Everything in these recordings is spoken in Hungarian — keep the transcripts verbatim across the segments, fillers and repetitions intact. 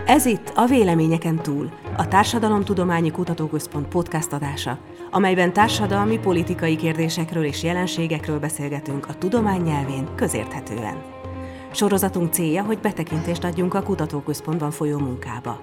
Ez itt a Véleményeken túl, a Társadalomtudományi Kutatóközpont podcast adása, amelyben társadalmi, politikai kérdésekről és jelenségekről beszélgetünk a tudomány nyelvén közérthetően. Sorozatunk célja, hogy betekintést adjunk a kutatóközpontban folyó munkába.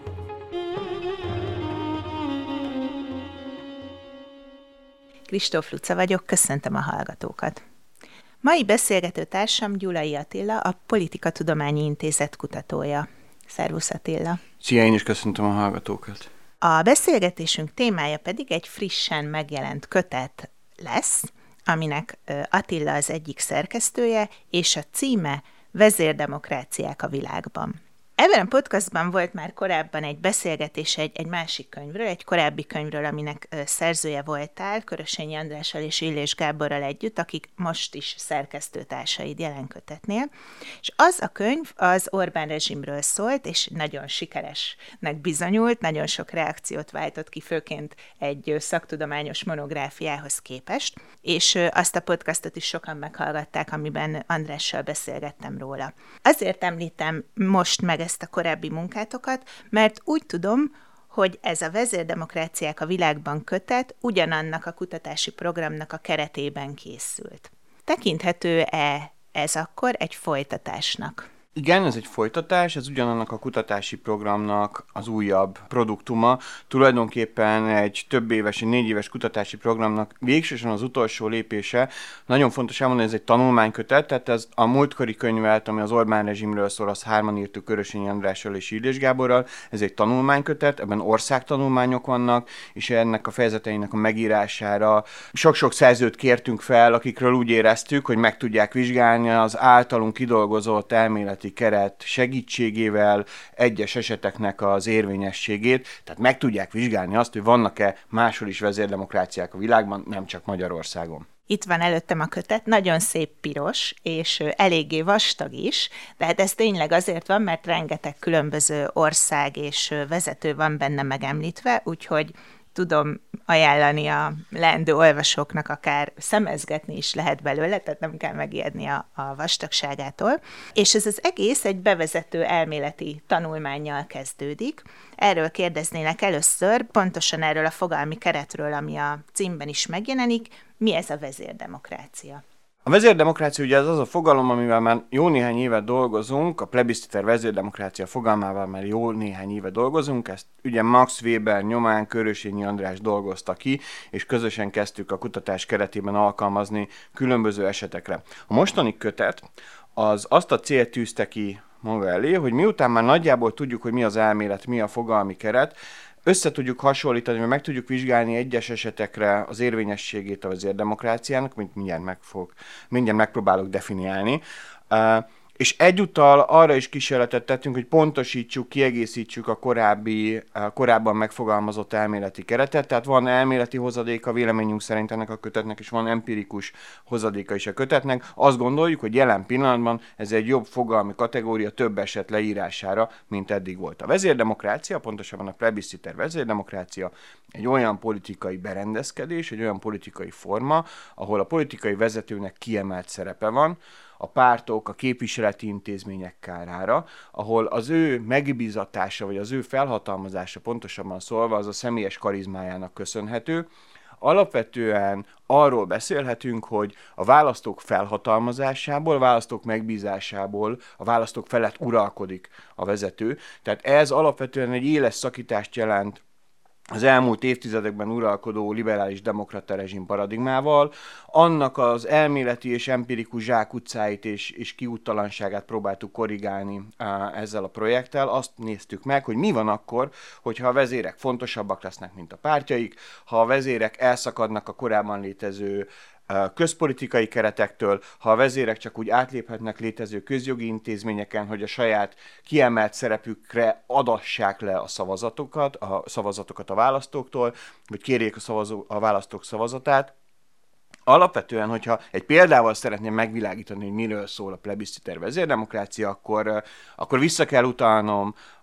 Kristóf Luca vagyok, köszöntöm a hallgatókat. Mai beszélgető társam Gyulai Attila, a Politikatudományi Intézet kutatója. Szervusz Attila! Szia, én is köszöntöm a hallgatókat! A beszélgetésünk témája pedig egy frissen megjelent kötet lesz, aminek Attila az egyik szerkesztője, és a címe Vezérdemokráciák a világban. Ebben a podcastban volt már korábban egy beszélgetés egy, egy másik könyvről, egy korábbi könyvről, aminek ö, szerzője voltál, Körösényi Andrással és Illés Gáborral együtt, akik most is szerkesztőtársaid jelen kötetnél. És az a könyv az Orbán rezsimről szólt, és nagyon sikeresnek bizonyult, nagyon sok reakciót váltott ki, főként egy szaktudományos monográfiához képest, és ö, azt a podcastot is sokan meghallgatták, amiben Andrással beszélgettem róla. Azért említem most meg ezt a korábbi munkátokat, mert úgy tudom, hogy ez a Vezérdemokráciák a világban kötet ugyanannak a kutatási programnak a keretében készült. Tekinthető-e ez akkor egy folytatásnak? Igen, ez egy folytatás, ez ugyanannak a kutatási programnak az újabb produktuma. Tulajdonképpen egy több éves, egy négy éves kutatási programnak végsősorban az utolsó lépése. Nagyon fontos elmondani, ez egy tanulmánykötet, tehát ez a múltkori könyvet, ami az Orbán rezsimről szól, az hárman írtuk Körösényi Andrással és Illés Gáborral. Ez egy tanulmánykötet, ebben országtanulmányok vannak, és ennek a fejezeteinek a megírására sok-sok szerzőt kértünk fel, akikről úgy éreztük, hogy meg tudják vizsgálni az általunk kidolgozott elmélet keret segítségével egyes eseteknek az érvényességét, tehát meg tudják vizsgálni azt, hogy vannak-e máshol is vezérdemokráciák a világban, nem csak Magyarországon. Itt van előttem a kötet, nagyon szép piros, és eléggé vastag is, de hát ez tényleg azért van, mert rengeteg különböző ország és vezető van benne megemlítve, úgyhogy tudom ajánlani a leendő olvasóknak, akár szemezgetni is lehet belőle, tehát nem kell megijedni a, a vastagságától. És ez az egész egy bevezető elméleti tanulmánnyal kezdődik. Erről kérdeznélek először, pontosan erről a fogalmi keretről, ami a címben is megjelenik. Mi ez a vezérdemokrácia? A vezérdemokrácia ugye ez az a fogalom, amivel már jó néhány éve dolgozunk, a plebisciter vezérdemokrácia fogalmával már jó néhány éve dolgozunk, ezt ugye Max Weber nyomán Körösényi András dolgozta ki, és közösen kezdtük a kutatás keretében alkalmazni különböző esetekre. A mostani kötet az azt a célt tűzte ki maga elé, hogy miután már nagyjából tudjuk, hogy mi az elmélet, mi a fogalmi keret, össze tudjuk hasonlítani, vagy meg tudjuk vizsgálni egyes esetekre az érvényességét a vezérdemokráciának, mint mindjárt, meg fog, mindjárt megpróbálok definiálni. Uh, és egyúttal arra is kísérletet tettünk, hogy pontosítsuk, kiegészítsük a korábbi, a korábban megfogalmazott elméleti keretet. Tehát van elméleti hozadéka véleményünk szerint ennek a kötetnek, és van empirikus hozadéka is a kötetnek. Azt gondoljuk, hogy jelen pillanatban ez egy jobb fogalmi kategória több eset leírására, mint eddig volt. A vezérdemokrácia, pontosabban a plebisciter vezérdemokrácia egy olyan politikai berendezkedés, egy olyan politikai forma, ahol a politikai vezetőnek kiemelt szerepe van, a pártok, a képviseleti intézmények kárára, ahol az ő megbízatása, vagy az ő felhatalmazása, pontosabban szólva, az a személyes karizmájának köszönhető. Alapvetően arról beszélhetünk, hogy a választók felhatalmazásából, a választók megbízásából, a választók felett uralkodik a vezető. Tehát ez alapvetően egy éles szakítást jelent az elmúlt évtizedekben uralkodó liberális demokrata rezsim paradigmával, annak az elméleti és empirikus zsákutcáit és, és kiúttalanságát próbáltuk korrigálni á, ezzel a projekttel. Azt néztük meg, hogy mi van akkor, hogyha a vezérek fontosabbak lesznek, mint a pártjaik, ha a vezérek elszakadnak a korábban létező közpolitikai keretektől, ha a vezérek csak úgy átléphetnek létező közjogi intézményeken, hogy a saját kiemelt szerepükre adassák le a szavazatokat, a szavazatokat a választóktól, vagy kérjék a, szavazó, a választók szavazatát. Alapvetően, hogyha egy példával szeretném megvilágítani, hogy miről szól a plebisciter vezérdemokrácia, akkor, akkor vissza kell utalnom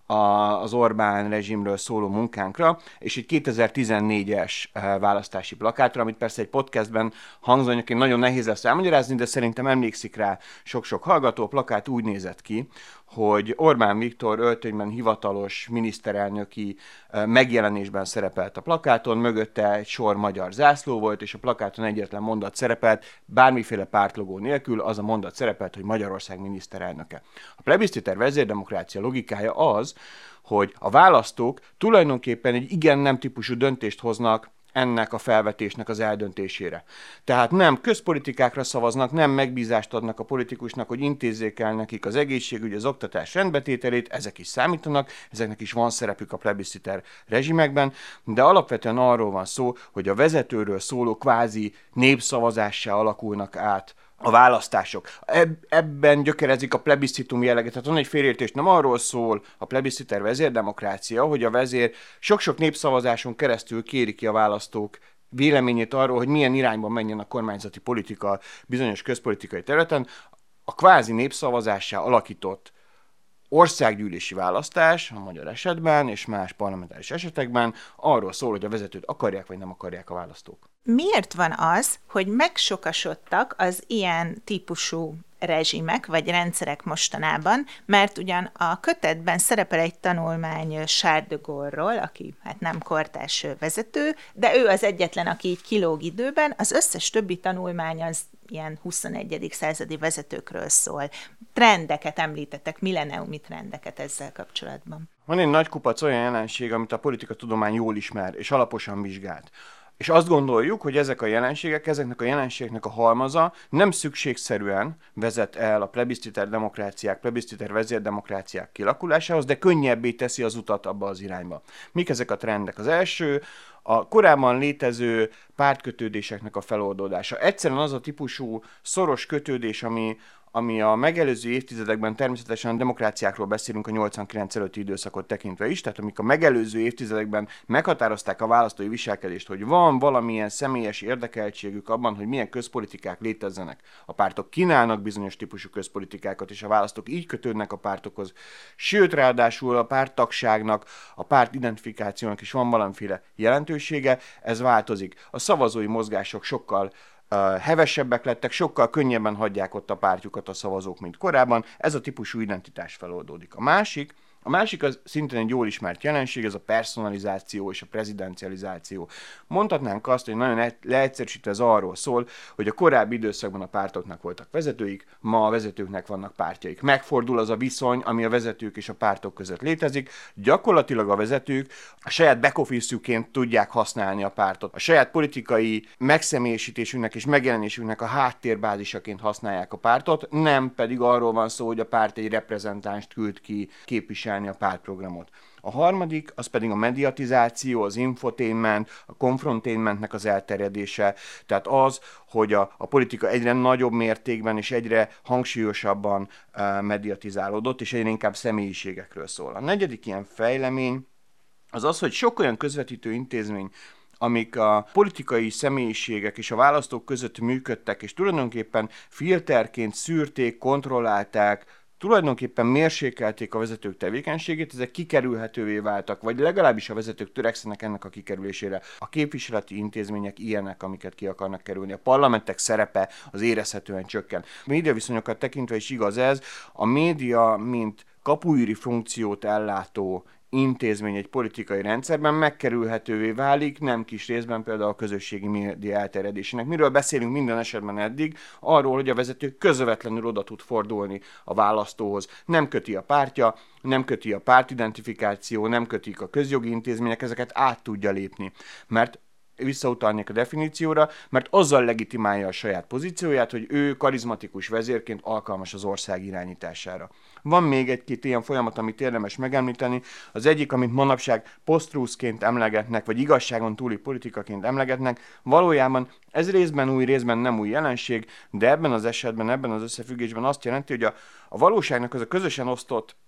az Orbán rezsimről szóló munkánkra, és egy kétezer-tizennégyes választási plakátra, amit persze egy podcastben hangzóanyaként nagyon nehéz lesz elmagyarázni, de szerintem emlékszik rá sok-sok hallgató. A plakát úgy nézett ki, hogy Orbán Viktor öltönyben hivatalos miniszterelnöki megjelenésben szerepelt a plakáton, mögötte egy sor magyar zászló volt, és a plakáton egyetlen mondat szerepelt, bármiféle pártlogó nélkül, az a mondat szerepelt, hogy Magyarország miniszterelnöke. A plebisciter vezérdemokrácia logikája az, hogy a választók tulajdonképpen egy igen-nem típusú döntést hoznak ennek a felvetésnek az eldöntésére. Tehát nem közpolitikákra szavaznak, nem megbízást adnak a politikusnak, hogy intézzék el nekik az egészségügy, az oktatás rendbetételét, ezek is számítanak, ezeknek is van szerepük a plebisciter rezsimekben, de alapvetően arról van szó, hogy a vezetőről szóló kvázi népszavazássá alakulnak át a választások. Eb- ebben gyökerezik a plebiscitum jellege. Tehát van egy félreértés, nem arról szól a plebisciter vezérdemokrácia, hogy a vezér sok-sok népszavazáson keresztül kéri ki a választók véleményét arról, hogy milyen irányban menjen a kormányzati politika bizonyos közpolitikai területen. A kvázi népszavazássá alakított országgyűlési választás, a magyar esetben és más parlamentáris esetekben arról szól, hogy a vezetőt akarják vagy nem akarják a választók. Miért van az, hogy megsokasodtak az ilyen típusú rezsimek vagy rendszerek mostanában, mert ugyan a kötetben szerepel egy tanulmány Charles de Gaulle-ról, aki hát nem kortárs vezető, de ő az egyetlen, aki így kilóg időben, az összes többi tanulmány az ilyen huszonegyedik századi vezetőkről szól. Trendeket említettek, milleniumi trendeket ezzel kapcsolatban. Van egy nagy kupac olyan jelenség, amit a politikatudomány jól ismer és alaposan vizsgált. És azt gondoljuk, hogy ezek a jelenségek, ezeknek a jelenségeknek a halmaza nem szükségszerűen vezet el a plebisciter demokráciák, plebisciter vezérdemokráciák kialakulásához, de könnyebbé teszi az utat abba az irányba. Mik ezek a trendek? Az első, a korábban létező pártkötődéseknek a feloldódása. Egyszerűen az a típusú szoros kötődés, ami ami a megelőző évtizedekben, természetesen a demokráciákról beszélünk a nyolcvankilenc előtti időszakot tekintve is, tehát amik a megelőző évtizedekben meghatározták a választói viselkedést, hogy van valamilyen személyes érdekeltségük abban, hogy milyen közpolitikák létezzenek. A pártok kínálnak bizonyos típusú közpolitikákat, és a választók így kötődnek a pártokhoz. Sőt, ráadásul a párttagságnak, a párt identifikációnak is van valamiféle jelentősége, ez változik. A szavazói mozgások sokkal Uh, hevesebbek lettek, sokkal könnyebben hagyják ott a pártjukat a szavazók, mint korábban. Ez a típusú identitás feloldódik. A másik, a másik az szintén egy jól ismert jelenség, ez a personalizáció és a prezidencializáció. Mondhatnánk azt, hogy nagyon leegyszerűsítve ez arról szól, hogy a korábbi időszakban a pártoknak voltak vezetőik, ma a vezetőknek vannak pártjaik. Megfordul az a viszony, ami a vezetők és a pártok között létezik. Gyakorlatilag a vezetők a saját back office-juként tudják használni a pártot. A saját politikai megszemélyesítésünknek és megjelenésünknek a háttérbázisaként használják a pártot, nem pedig arról van szó, hogy a párt egy reprezentánst küld ki képviselni a pártprogramot. A harmadik, az pedig a mediatizáció, az infotainment, a confrontainmentnek az elterjedése, tehát az, hogy a, a politika egyre nagyobb mértékben és egyre hangsúlyosabban uh, mediatizálódott, és egyre inkább személyiségekről szól. A negyedik ilyen fejlemény az az, hogy sok olyan közvetítő intézmény, amik a politikai személyiségek és a választók között működtek, és tulajdonképpen filterként szűrték, kontrollálták, tulajdonképpen mérsékelték a vezetők tevékenységét, ezek kikerülhetővé váltak, vagy legalábbis a vezetők törekszenek ennek a kikerülésére. A képviseleti intézmények ilyenek, amiket ki akarnak kerülni. A parlamentek szerepe az érezhetően csökken. A médiaviszonyokat tekintve is igaz ez, a média, mint kapuőri funkciót ellátó intézmény egy politikai rendszerben megkerülhetővé válik, nem kis részben például a közösségi média elterjedésének. Miről beszélünk minden esetben eddig? Arról, hogy a vezető közvetlenül oda tud fordulni a választóhoz. Nem köti a pártja, nem köti a pártidentifikáció, nem kötik a közjogi intézmények, ezeket át tudja lépni. Mert visszautalnék a definícióra, mert azzal legitimálja a saját pozícióját, hogy ő karizmatikus vezérként alkalmas az ország irányítására. Van még egy-két ilyen folyamat, amit érdemes megemlíteni. Az egyik, amit manapság post-truthként emlegetnek, vagy igazságon túli politikaként emlegetnek, valójában ez részben új, részben nem új jelenség, de ebben az esetben, ebben az összefüggésben azt jelenti, hogy a, a valóságnak az a közösen osztott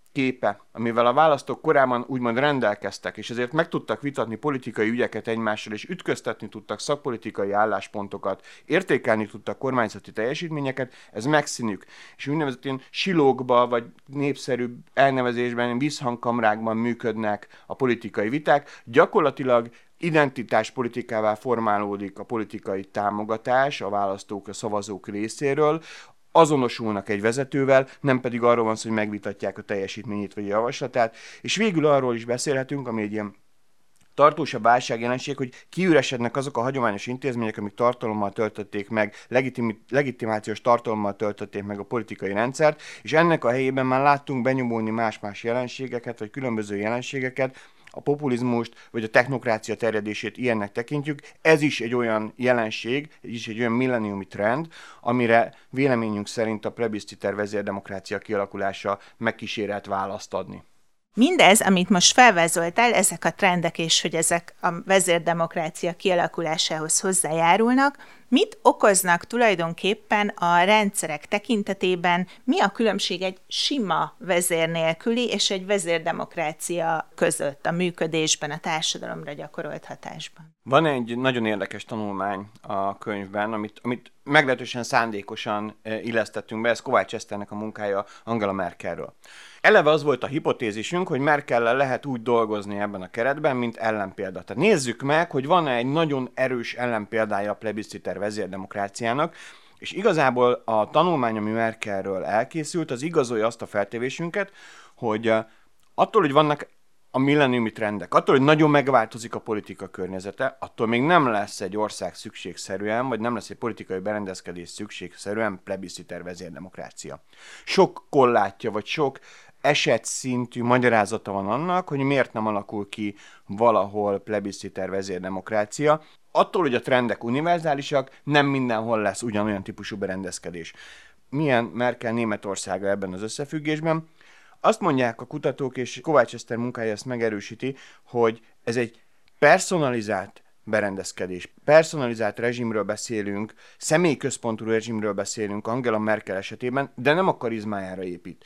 képe, amivel a választók korábban úgymond rendelkeztek, és ezért meg tudtak vitatni politikai ügyeket egymással, és ütköztetni tudtak szakpolitikai álláspontokat, értékelni tudtak kormányzati teljesítményeket, ez megszűnik. És úgynevezett ilyen silókba, vagy népszerű elnevezésben, visszhangkamrákban működnek a politikai viták. Gyakorlatilag identitáspolitikává formálódik a politikai támogatás a választók, a szavazók részéről, azonosulnak egy vezetővel, nem pedig arról van szó, hogy megvitatják a teljesítményét vagy a javaslatát, és végül arról is beszélhetünk, ami egy ilyen tartósabb válságjelenség, hogy kiüresednek azok a hagyományos intézmények, amik tartalommal töltötték meg, legitim, legitimációs tartalommal töltötték meg a politikai rendszert, és ennek a helyében már láttunk benyomulni más-más jelenségeket, vagy különböző jelenségeket, a populizmust, vagy a technokrácia terjedését ilyennek tekintjük. Ez is egy olyan jelenség, ez is egy olyan milleniumi trend, amire véleményünk szerint a plebisciter vezérdemokrácia kialakulása megkísérelt választ adni. Mindez, amit most felvázoltál, ezek a trendek, és hogy ezek a vezérdemokrácia kialakulásához hozzájárulnak, mit okoznak tulajdonképpen a rendszerek tekintetében, mi a különbség egy sima vezér nélküli és egy vezérdemokrácia között a működésben, a társadalomra gyakorolt hatásban? Van egy nagyon érdekes tanulmány a könyvben, amit, amit meglehetősen szándékosan illesztettünk be, ez Kovács Eszternek a munkája Angela Merkelről. Eleve az volt a hipotézisünk, hogy Merkellel lehet úgy dolgozni ebben a keretben, mint ellenpélda. Tehát nézzük meg, hogy van-e egy nagyon erős ellenpéldája a plebisciter vezérdemokráciának, és igazából a tanulmány, ami Merkelről elkészült, az igazolja azt a feltevésünket, hogy attól, hogy vannak a milleniumi trendek, attól, hogy nagyon megváltozik a politika környezete, attól még nem lesz egy ország szükségszerűen, vagy nem lesz egy politikai berendezkedés szükségszerűen plebisciter vezérdemokrácia. Sok kollátja, vagy sok esetszintű magyarázata van annak, hogy miért nem alakul ki valahol plebisciter vezérdemokrácia. Attól, hogy a trendek univerzálisak, nem mindenhol lesz ugyanolyan típusú berendezkedés. Milyen Merkel Németországa ebben az összefüggésben? Azt mondják a kutatók, és Kovács Eszter munkája ezt megerősíti, hogy ez egy personalizált berendezkedés. Personalizált rezsimről beszélünk, személyközpontú rezsimről beszélünk Angela Merkel esetében, de nem a karizmájára épít.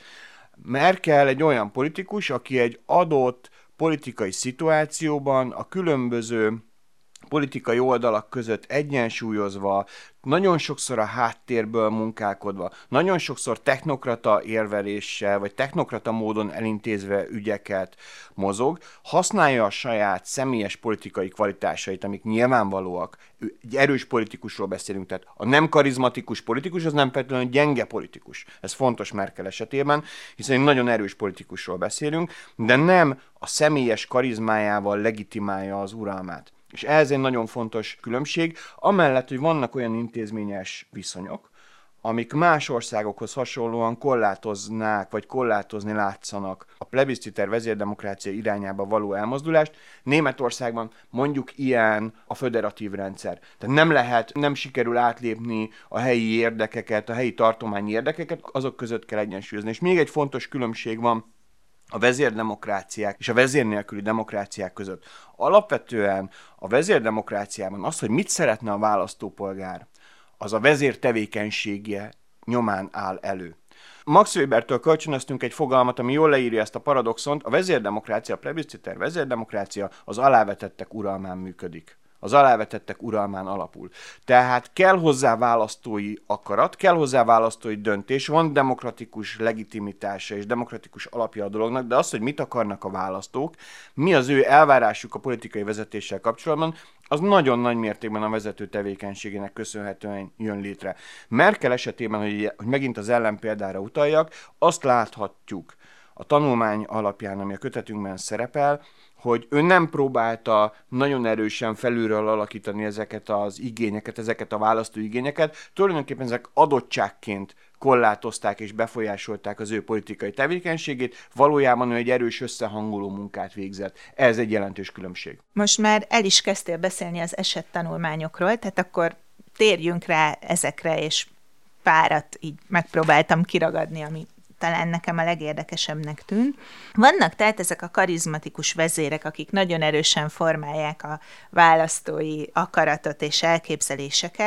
Merkel egy olyan politikus, aki egy adott politikai szituációban a különböző politikai oldalak között egyensúlyozva, nagyon sokszor a háttérből munkálkodva, nagyon sokszor technokrata érveléssel, vagy technokrata módon elintézve ügyeket mozog, használja a saját személyes politikai kvalitásait, amik nyilvánvalóak. Egy erős politikusról beszélünk, tehát a nem karizmatikus politikus az nem feltétlenül gyenge politikus. Ez fontos Merkel esetében, hiszen egy nagyon erős politikusról beszélünk, de nem a személyes karizmájával legitimálja az uralmát. És ez egy nagyon fontos különbség, amellett, hogy vannak olyan intézményes viszonyok, amik más országokhoz hasonlóan korlátoznák, vagy korlátozni látszanak a plebisciter vezérdemokrácia irányába való elmozdulást. Németországban mondjuk ilyen a föderatív rendszer. Tehát nem lehet, nem sikerül átlépni a helyi érdekeket, a helyi tartományi érdekeket, azok között kell egyensúlyozni. És még egy fontos különbség van a vezérdemokráciák és a vezér nélküli demokráciák között. Alapvetően a vezérdemokráciában az, hogy mit szeretne a választópolgár, az a vezér tevékenysége nyomán áll elő. Max Webertől kölcsönöztünk egy fogalmat, ami jól leírja ezt a paradoxont. A vezérdemokrácia, a plebisciter vezérdemokrácia az alávetettek uralmán működik. Az alávetettek uralmán alapul. Tehát kell hozzá választói akarat, kell hozzá választói döntés, van demokratikus legitimitása és demokratikus alapja a dolognak, de az, hogy mit akarnak a választók, mi az ő elvárásuk a politikai vezetéssel kapcsolatban, az nagyon nagy mértékben a vezető tevékenységének köszönhetően jön létre. Merkel esetében, hogy, hogy megint az ellenpéldára utaljak, azt láthatjuk a tanulmány alapján, ami a kötetünkben szerepel, hogy ő nem próbálta nagyon erősen felülről alakítani ezeket az igényeket, ezeket a választó igényeket, tulajdonképpen ezek adottságként korlátozták és befolyásolták az ő politikai tevékenységét, valójában ő egy erős összehangoló munkát végzett. Ez egy jelentős különbség. Most már el is kezdtél beszélni az esettanulmányokról, tehát akkor térjünk rá ezekre, és párat így megpróbáltam kiragadni, ami talán nekem a legérdekesebbnek tűnt. Vannak tehát ezek a karizmatikus vezérek, akik nagyon erősen formálják a választói akaratot és elképzeléseket.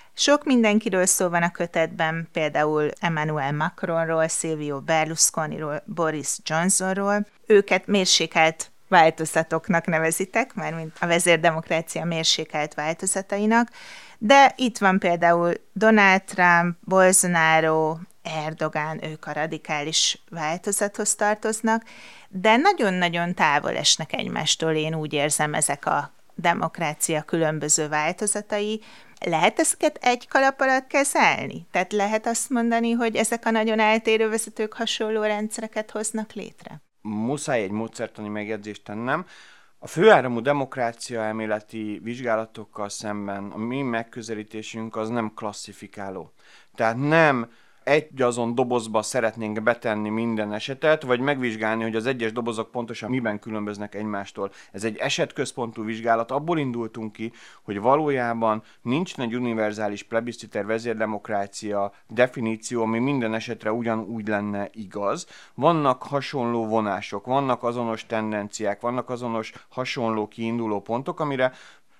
Sok mindenkiről szó van a kötetben, például Emmanuel Macronról, Silvio Berlusconiról, Boris Johnsonról. Őket mérsékelt változatoknak nevezitek, mármint a vezérdemokrácia mérsékelt változatainak, de itt van például Donald Trump, Bolsonaro, Erdogan, ők a radikális változathoz tartoznak, de nagyon-nagyon távol esnek egymástól, én úgy érzem, ezek a demokrácia különböző változatai. Lehet ezeket egy kalap alatt kezelni? Tehát lehet azt mondani, hogy ezek a nagyon eltérő vezetők hasonló rendszereket hoznak létre? Muszáj egy módszertani megjegyzést tennem. A főáramú demokrácia elméleti vizsgálatokkal szemben a mi megközelítésünk az nem klasszifikáló. Tehát nem egy azon dobozba szeretnénk betenni minden esetet, vagy megvizsgálni, hogy az egyes dobozok pontosan miben különböznek egymástól. Ez egy esetközpontú vizsgálat, abból indultunk ki, hogy valójában nincs egy univerzális plebisciter vezérdemokrácia definíció, ami minden esetre ugyanúgy lenne igaz. Vannak hasonló vonások, vannak azonos tendenciák, vannak azonos hasonló kiinduló pontok, amire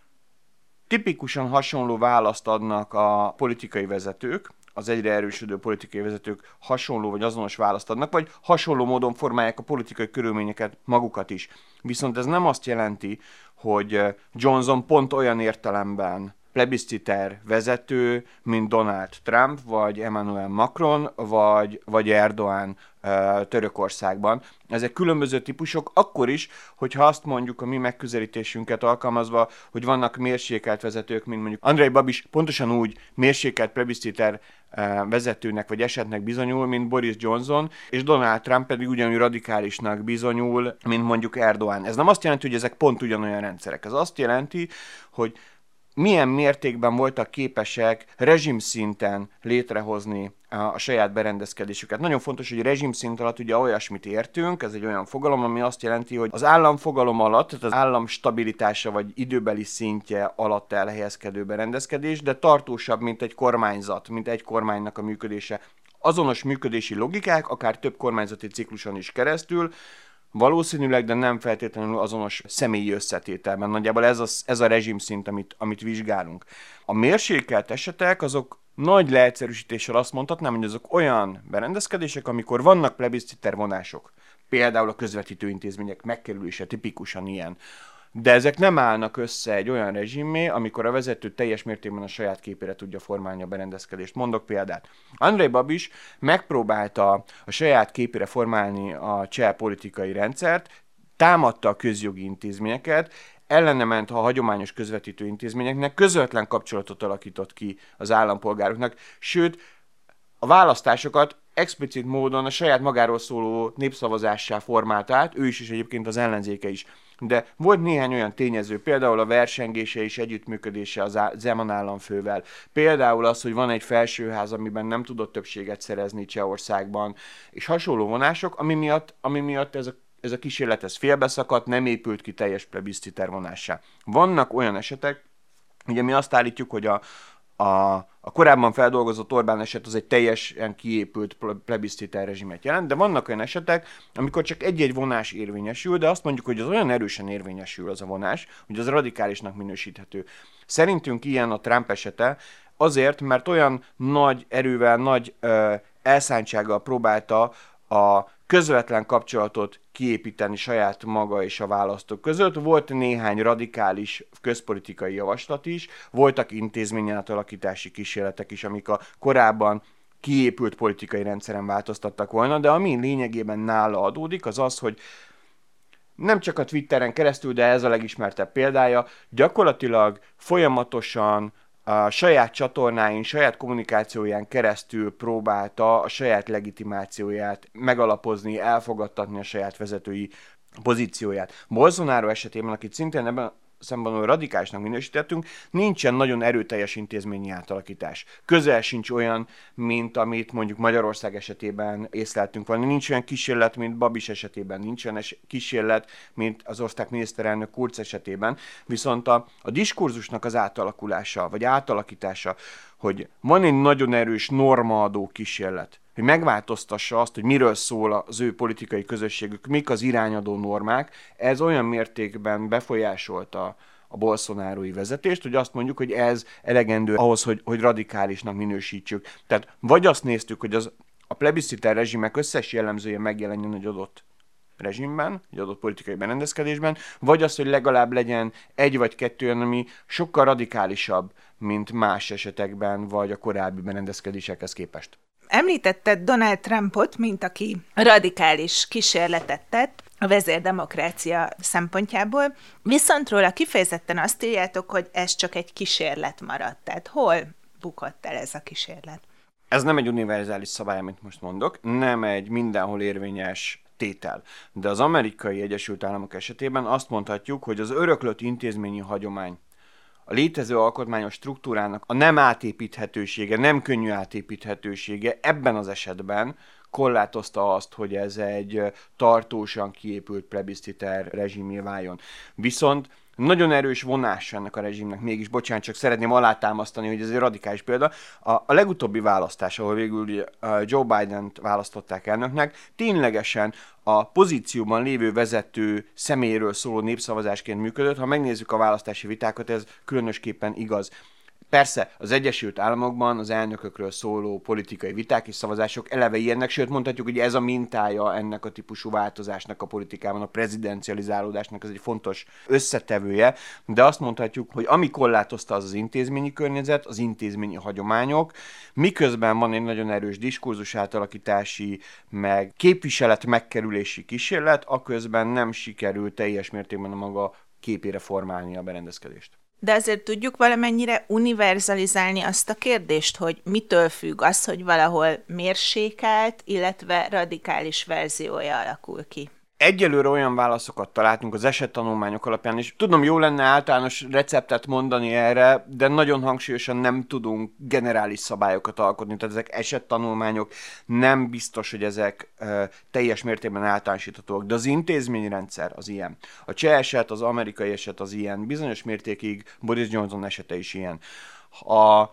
tipikusan hasonló választ adnak a politikai vezetők, az egyre erősödő politikai vezetők hasonló vagy azonos választ adnak, vagy hasonló módon formálják a politikai körülményeket magukat is. Viszont ez nem azt jelenti, hogy Johnson pont olyan értelemben plebisciter vezető, mint Donald Trump, vagy Emmanuel Macron, vagy, vagy Erdogan uh, Törökországban. Ezek különböző típusok, akkor is, hogyha azt mondjuk a mi megközelítésünket alkalmazva, hogy vannak mérsékelt vezetők, mint mondjuk Andrej Babis pontosan úgy mérsékelt plebisciter uh, vezetőnek vagy esetnek bizonyul, mint Boris Johnson, és Donald Trump pedig ugyanúgy radikálisnak bizonyul, mint mondjuk Erdogan. Ez nem azt jelenti, hogy ezek pont ugyanolyan rendszerek. Ez azt jelenti, hogy milyen mértékben voltak képesek rezsimszinten létrehozni a, a saját berendezkedésüket. Nagyon fontos, hogy rezsimszint alatt ugye olyasmit értünk, ez egy olyan fogalom, ami azt jelenti, hogy az államfogalom alatt, tehát az állam stabilitása vagy időbeli szintje alatt elhelyezkedő berendezkedés, de tartósabb, mint egy kormányzat, mint egy kormánynak a működése. Azonos működési logikák, akár több kormányzati cikluson is keresztül, valószínűleg, de nem feltétlenül azonos személyi összetételben. Nagyjából ez a, ez a rezsimszint, amit, amit vizsgálunk. A mérsékelt esetek, azok nagy leegyszerűsítéssel azt mondhatnám, hogy azok olyan berendezkedések, amikor vannak plebisciter vonások. Például a közvetítő intézmények megkerülése tipikusan ilyen. De ezek nem állnak össze egy olyan rezsimmé, amikor a vezető teljes mértékben a saját képére tudja formálni a berendezkedést. Mondok példát. Andrej Babis megpróbálta a saját képére formálni a cseh politikai rendszert, támadta a közjogi intézményeket, ellene ment a hagyományos közvetítő intézményeknek, közvetlen kapcsolatot alakított ki az állampolgároknak, sőt, a választásokat explicit módon a saját magáról szóló népszavazássá formálta át, ő is és egyébként az ellenzéke is. De volt néhány olyan tényező, például a versengése és együttműködése az Zeman államfővel. Például az, hogy van egy felsőház, amiben nem tudott többséget szerezni Csehországban, és hasonló vonások, ami miatt, ami miatt ez a ez a kísérlet ez félbeszakadt, nem épült ki teljes plebisciter vonássá. Vannak olyan esetek, ugye mi azt állítjuk, hogy a, a, a korábban feldolgozott Orbán eset az egy teljesen kiépült plebisciter rezsimet jelent, de vannak olyan esetek, amikor csak egy-egy vonás érvényesül, de azt mondjuk, hogy az olyan erősen érvényesül az a vonás, hogy az radikálisnak minősíthető. Szerintünk ilyen a Trump esete, azért, mert olyan nagy erővel, nagy ö, elszántsággal próbálta a közvetlen kapcsolatot kiépíteni saját maga és a választók között. Volt néhány radikális közpolitikai javaslat is, voltak intézményátalakítási kísérletek is, amik a korábban kiépült politikai rendszeren változtattak volna, de ami lényegében nála adódik, az az, hogy nem csak a Twitteren keresztül, de ez a legismertebb példája, gyakorlatilag folyamatosan a saját csatornáin, saját kommunikációján keresztül próbálta a saját legitimációját megalapozni, elfogadtatni a saját vezetői pozícióját. Bolsonaro esetében, akit szintén ebben szemben radikálisnak minősítettünk, nincsen nagyon erőteljes intézményi átalakítás. Közel sincs olyan, mint amit mondjuk Magyarország esetében észleltünk volna. Nincs olyan kísérlet, mint Babis esetében, nincs olyan es- kísérlet, mint az osztrák miniszterelnök Kurz esetében. Viszont a, a diskurzusnak az átalakulása, vagy átalakítása, hogy van egy nagyon erős normaadó kísérlet, hogy megváltoztassa azt, hogy miről szól az ő politikai közösségük, mik az irányadó normák, ez olyan mértékben befolyásolta a bolsonárói vezetést, hogy azt mondjuk, hogy ez elegendő ahhoz, hogy, hogy radikálisnak minősítsük. Tehát vagy azt néztük, hogy az, a plebisciter rezsimek összes jellemzője megjelenjen egy adott rezsimben, egy adott politikai berendezkedésben, vagy az, hogy legalább legyen egy vagy kettő olyan, ami sokkal radikálisabb, mint más esetekben, vagy a korábbi berendezkedésekhez képest. Említetted Donald Trumpot, mint aki radikális kísérletet tett a vezérdemokrácia szempontjából, viszont róla kifejezetten azt írjátok, hogy ez csak egy kísérlet maradt. Tehát hol bukott el ez a kísérlet? Ez nem egy univerzális szabály, amit most mondok, nem egy mindenhol érvényes tétel. De az Amerikai Egyesült Államok esetében azt mondhatjuk, hogy az öröklött intézményi hagyomány, a létező alkotmányos struktúrának a nem átépíthetősége, nem könnyű átépíthetősége ebben az esetben korlátozta azt, hogy ez egy tartósan kiépült plebisciter rezsimé váljon. Viszont nagyon erős vonása ennek a rezsimnek, mégis, bocsánat, csak szeretném alátámasztani, hogy ez egy radikális példa. A, a legutóbbi választás, ahol végül Joe Bident választották elnöknek, ténylegesen a pozícióban lévő vezető személyről szóló népszavazásként működött. Ha megnézzük a választási vitákat, ez különösképpen igaz. Persze, az Egyesült Államokban az elnökökről szóló politikai viták és szavazások eleve ilyenek, sőt mondhatjuk, hogy ez a mintája ennek a típusú változásnak a politikában, a prezidencializálódásnak, ez egy fontos összetevője, de azt mondhatjuk, hogy ami korlátozta az az intézményi környezet, az intézményi hagyományok, miközben van egy nagyon erős diskurzus átalakítási, meg képviselet megkerülési kísérlet, aközben nem sikerült teljes mértékben a maga képére formálni a berendezkedést. De azért tudjuk valamennyire univerzalizálni azt a kérdést, hogy mitől függ az, hogy valahol mérsékelt, illetve radikális verziója alakul ki. Egyelőre olyan válaszokat találtunk az esettanulmányok alapján, és tudom, jó lenne általános receptet mondani erre, de nagyon hangsúlyosan nem tudunk generális szabályokat alkotni, tehát ezek esettanulmányok, nem biztos, hogy ezek e, teljes mértékben általánosíthatóak, de az intézményrendszer az ilyen. A cseh eset, az amerikai eset az ilyen, bizonyos mértékig Boris Johnson esete is ilyen. A, a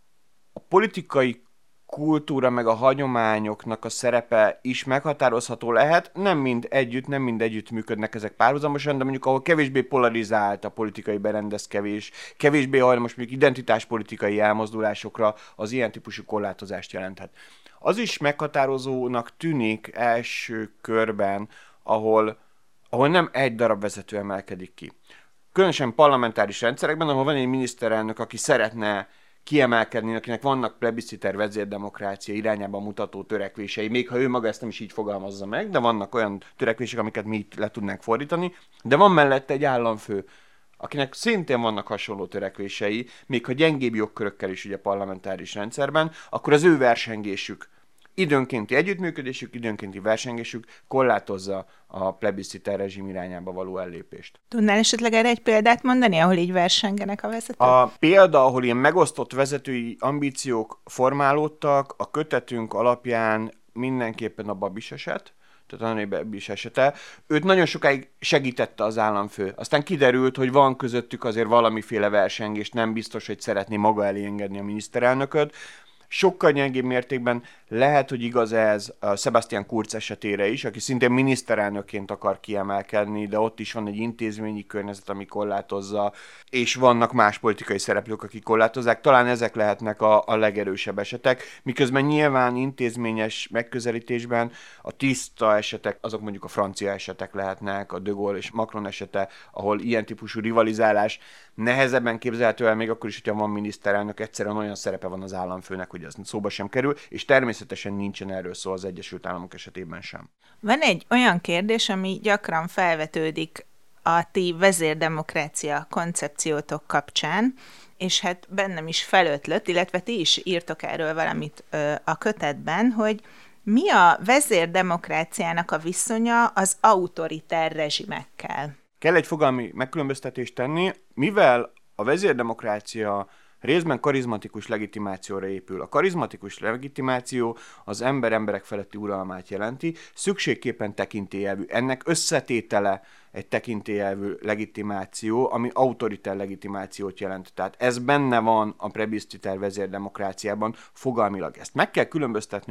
politikai kultúra meg a hagyományoknak a szerepe is meghatározható lehet, nem mind együtt, nem mind együtt működnek ezek párhuzamosan, de mondjuk ahol kevésbé polarizált a politikai berendezkedés, kevésbé hajlamos mondjuk identitáspolitikai elmozdulásokra, az ilyen típusú korlátozást jelenthet. Az is meghatározónak tűnik első körben, ahol, ahol nem egy darab vezető emelkedik ki. Különösen parlamentáris rendszerekben, ahol van egy miniszterelnök, aki szeretne kiemelkedni, akinek vannak plebisciter vezérdemokrácia irányába mutató törekvései, még ha ő maga ezt nem is így fogalmazza meg, de vannak olyan törekvések, amiket mi itt le tudnánk fordítani, de van mellette egy államfő, akinek szintén vannak hasonló törekvései, még ha gyengébb jogkörökkel is ugye a parlamentáris rendszerben, akkor az ő versengésük, időnkénti együttműködésük, időnkénti versengésük korlátozza a plebisciter rezsim irányába való ellépést. Tudnál esetleg erre egy példát mondani, ahol így versengenek a vezetők? A példa, ahol ilyen megosztott vezetői ambíciók formálódtak, a kötetünk alapján mindenképpen a Babis eset, tehát Andrej Babis esete. Őt nagyon sokáig segítette az államfő. Aztán kiderült, hogy van közöttük azért valamiféle versengés, nem biztos, hogy szeretné maga elé engedni a miniszterelnököt. Sokkal gyengébb mértékben lehet, hogy igaz ez a Sebastian Kurz esetére is, aki szintén miniszterelnökként akar kiemelkedni, de ott is van egy intézményi környezet, ami korlátozza, és vannak más politikai szereplők, akik korlátozzák. Talán ezek lehetnek a, a legerősebb esetek, miközben nyilván intézményes megközelítésben a tiszta esetek, azok mondjuk a francia esetek lehetnek, a De Gaulle és Macron esete, ahol ilyen típusú rivalizálás nehezebben képzelhető el, még akkor is, hogyha van miniszterelnök, egyszerűen olyan szerepe van az államfőnek, hogy az szóba sem kerül, és természetesen nincsen erről szó az Egyesült Államok esetében sem. Van egy olyan kérdés, ami gyakran felvetődik a ti vezérdemokrácia koncepciótok kapcsán, és hát bennem is felötlött, illetve ti is írtok erről valamit ö, a kötetben, hogy mi a vezérdemokráciának a viszonya az autoriter rezsimekkel? Kell egy fogalmi megkülönböztetést tenni, mivel a vezérdemokrácia részben karizmatikus legitimációra épül. A karizmatikus legitimáció az ember emberek feletti uralmát jelenti, szükségképpen tekintélyelvű. Ennek összetétele egy tekintélyelvű legitimáció, ami autoriter legitimációt jelent. Tehát ez benne van a plebisciter vezérdemokráciában fogalmilag. Ezt meg kell különböztetnünk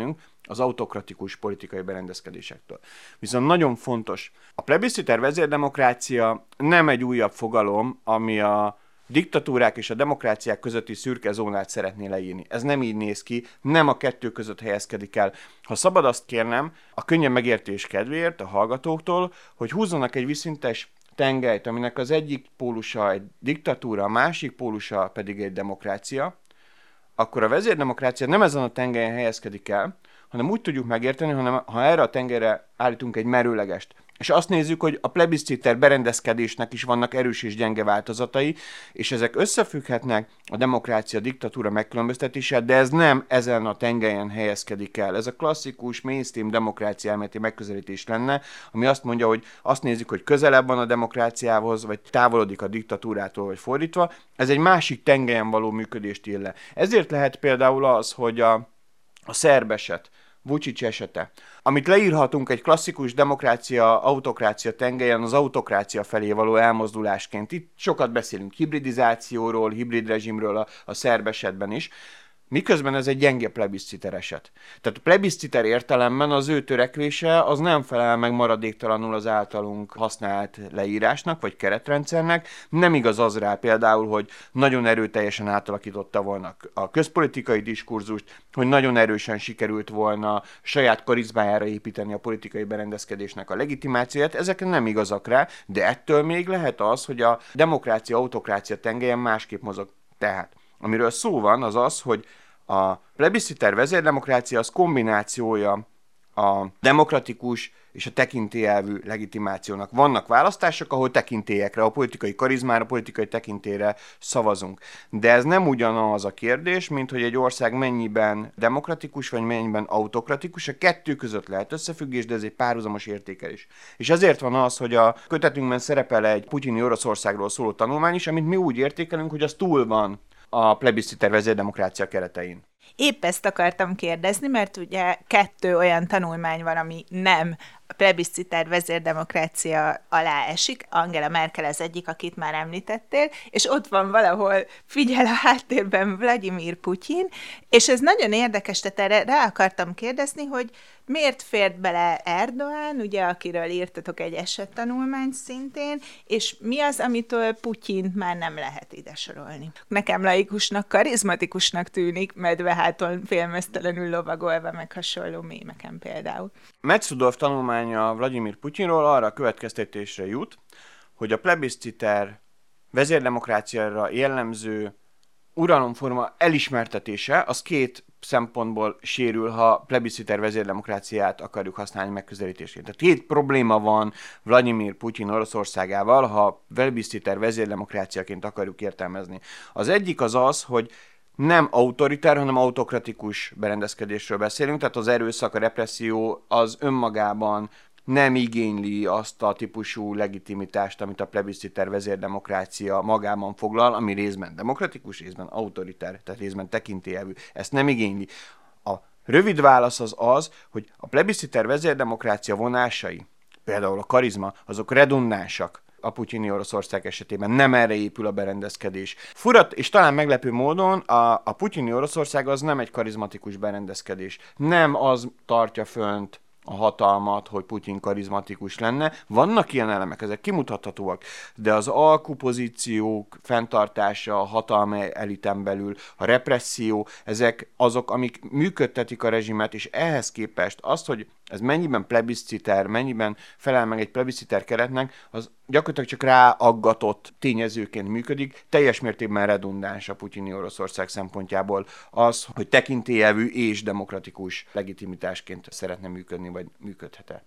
az autokratikus politikai berendezkedésektől. Viszont nagyon fontos, a plebisciter vezérdemokrácia nem egy újabb fogalom, ami a diktatúrák és a demokráciák közötti szürke zónát szeretné leírni. Ez nem így néz ki, nem a kettő között helyezkedik el. Ha szabad azt kérnem, a könnyen megértés kedvéért a hallgatóktól, hogy húzzanak egy vízszintes tengelyt, aminek az egyik pólusa egy diktatúra, a másik pólusa pedig egy demokrácia, akkor a vezérdemokrácia nem ezen a tengelyen helyezkedik el, hanem úgy tudjuk megérteni, hanem ha erre a tengerre állítunk egy merőlegest, és azt nézzük, hogy a plebisciter berendezkedésnek is vannak erős és gyenge változatai, és ezek összefügghetnek a demokrácia, diktatúra megkülönböztetéssel, de ez nem ezen a tengelyen helyezkedik el. Ez a klasszikus mainstream demokrácia elméleti megközelítés lenne, ami azt mondja, hogy azt nézzük, hogy közelebb van a demokráciához, vagy távolodik a diktatúrától, vagy fordítva. Ez egy másik tengelyen való működést ír le. Ezért lehet például az, hogy a, a szerb eset, Vučić esete, amit leírhatunk egy klasszikus demokrácia, autokrácia tengelyen az autokrácia felé való elmozdulásként. Itt sokat beszélünk hibridizációról, hibrid rezsimről a, a szerb esetben is, miközben ez egy gyenge plebisciter eset. Tehát a plebisciter értelemben az ő törekvése az nem felel meg maradéktalanul az általunk használt leírásnak, vagy keretrendszernek. Nem igaz az rá például, hogy nagyon erőteljesen átalakította volna a közpolitikai diskurzust, hogy nagyon erősen sikerült volna saját karizmájára építeni a politikai berendezkedésnek a legitimációját. Ezek nem igazak rá, de ettől még lehet az, hogy a demokrácia, autokrácia tengelyen másképp mozog. Tehát amiről szó van, az az, hogy a plebisciter vezérdemokrácia az kombinációja a demokratikus és a tekintélyelvű legitimációnak. Vannak választások, ahol tekintélyekre, a politikai karizmára, a politikai tekintélyre szavazunk. De ez nem ugyanaz a kérdés, mint hogy egy ország mennyiben demokratikus, vagy mennyiben autokratikus. A kettő között lehet összefüggés, de ez egy párhuzamos értékelés. És ezért van az, hogy a kötetünkben szerepel egy putyini Oroszországról szóló tanulmány is, amit mi úgy értékelünk, hogy az túl van a plebisciter vezérdemokrácia keretein. Épp ezt akartam kérdezni, mert ugye kettő olyan tanulmány van, ami nem a plebisciter vezérdemokrácia alá esik. Angela Merkel az egyik, akit már említettél, és ott van valahol, figyel a háttérben Vladimir Putyin, és ez nagyon érdekes, tehát erre rá akartam kérdezni, hogy miért fért bele Erdoğan, ugye, akiről írtatok egy esettanulmányt szintén, és mi az, amitől Putyint már nem lehet ide sorolni. Nekem laikusnak, karizmatikusnak tűnik, medveháton félmeztelenül lovagolva, meg hasonló mémeken például. Metszudov tanulmánya Vladimir Putyinról arra a következtetésre jut, hogy a plebisciter vezérdemokráciára jellemző uralomforma elismertetése az két szempontból sérül, ha plebisciter vezérdemokráciát akarjuk használni megközelítésként. Tehát két probléma van Vladimir Putyin Oroszországával, ha plebisciter vezérdemokráciaként akarjuk értelmezni. Az egyik az az, hogy nem autoritár, hanem autokratikus berendezkedésről beszélünk, tehát az erőszak, a represszió az önmagában nem igényli azt a típusú legitimitást, amit a plebisciter vezérdemokrácia magában foglal, ami részben demokratikus, részben autoritár, tehát részben tekintélyelvű. Ezt nem igényli. A rövid válasz az az, hogy a plebisciter vezérdemokrácia vonásai, például a karizma, azok redundánsak a putyini Oroszország esetében. Nem erre épül a berendezkedés. Furat, és talán meglepő módon a, a putyini Oroszország az nem egy karizmatikus berendezkedés. Nem az tartja fönt a hatalmat, hogy Putyin karizmatikus lenne. Vannak ilyen elemek, ezek kimutathatóak, de az alkupozíciók fenntartása a hatalmi eliten belül, a represszió, ezek azok, amik működtetik a rezsimet, és ehhez képest azt, hogy ez mennyiben plebisciter, mennyiben felel meg egy plebisciter keretnek, az gyakorlatilag csak ráaggatott tényezőként működik, teljes mértékben redundáns a putyini Oroszország szempontjából az, hogy tekintélyelvű és demokratikus legitimitásként szeretne működni, vagy működhet-e.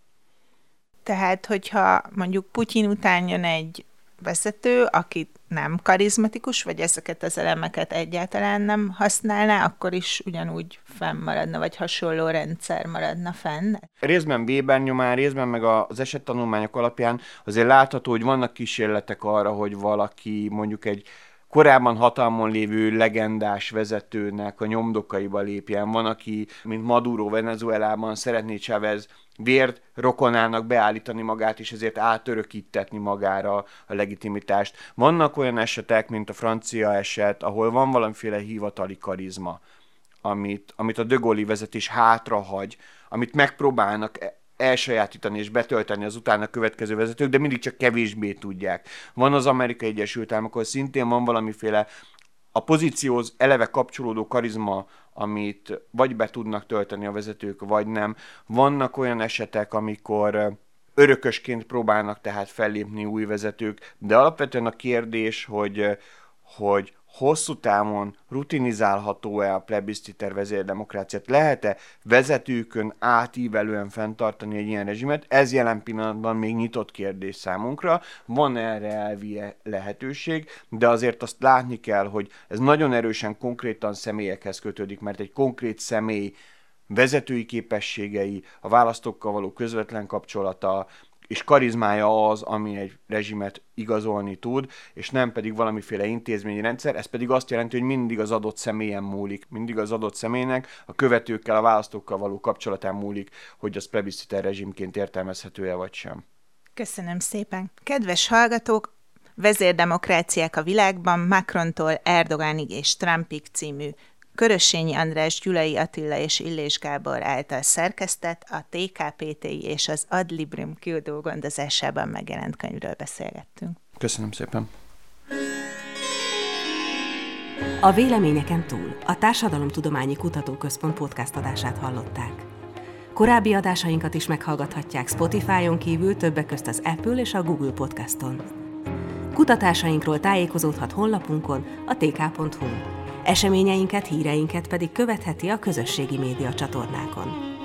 Tehát, hogyha mondjuk Putyin után jön egy vezető, aki nem karizmatikus, vagy ezeket az elemeket egyáltalán nem használná, akkor is ugyanúgy fennmaradna, vagy hasonló rendszer maradna fenn? Részben Weber nyomán, részben meg az esettanulmányok alapján azért látható, hogy vannak kísérletek arra, hogy valaki mondjuk egy korábban hatalmon lévő legendás vezetőnek a nyomdokaiba lépjen. Van, aki, mint Maduro Venezuelában szeretné Chávez vért rokonának beállítani magát, és ezért átörökítetni magára a legitimitást. Vannak olyan esetek, mint a francia eset, ahol van valamiféle hivatali karizma amit, amit a de Gaulle vezetés hátrahagy, amit megpróbálnak elsajátítani és betölteni az utána következő vezetők, de mindig csak kevésbé tudják. Van az Amerikai Egyesült Államok, ahol szintén van valamiféle a pozícióhoz eleve kapcsolódó karizma, amit vagy be tudnak tölteni a vezetők, vagy nem. Vannak olyan esetek, amikor örökösként próbálnak tehát fellépni új vezetők, de alapvetően a kérdés, hogy, hogy hosszú távon rutinizálható-e a plebisciter vezérdemokráciát, lehet-e vezetőkön átívelően fenntartani egy ilyen rezsimet, ez jelen pillanatban még nyitott kérdés számunkra, van erre elvi lehetőség, de azért azt látni kell, hogy ez nagyon erősen konkrétan személyekhez kötődik, mert egy konkrét személy vezetői képességei, a választókkal való közvetlen kapcsolata, és karizmája az, ami egy rezsimet igazolni tud, és nem pedig valamiféle intézményi rendszer, ez pedig azt jelenti, hogy mindig az adott személyen múlik, mindig az adott személynek, a követőkkel, a választókkal való kapcsolatán múlik, hogy az plebisciter rezsimként értelmezhető-e vagy sem. Köszönöm szépen. Kedves hallgatók, Vezérdemokráciák a világban Macrontól Erdoganig és Trumpig című Körössényi András, Gyulai Attila és Illés Gábor által szerkesztett, a té ká pé té i és az Ad Librum kiadó gondozásában megjelent könyvről beszélgettünk. Köszönöm szépen! A Véleményeken túl a Társadalomtudományi Kutatóközpont podcast adását hallották. Korábbi adásainkat is meghallgathatják Spotify-on kívül többek közt az Apple és a Google Podcaston. Kutatásainkról tájékozódhat honlapunkon, a té ká pont hu-n. Eseményeinket, híreinket pedig követheti a közösségi média csatornákon.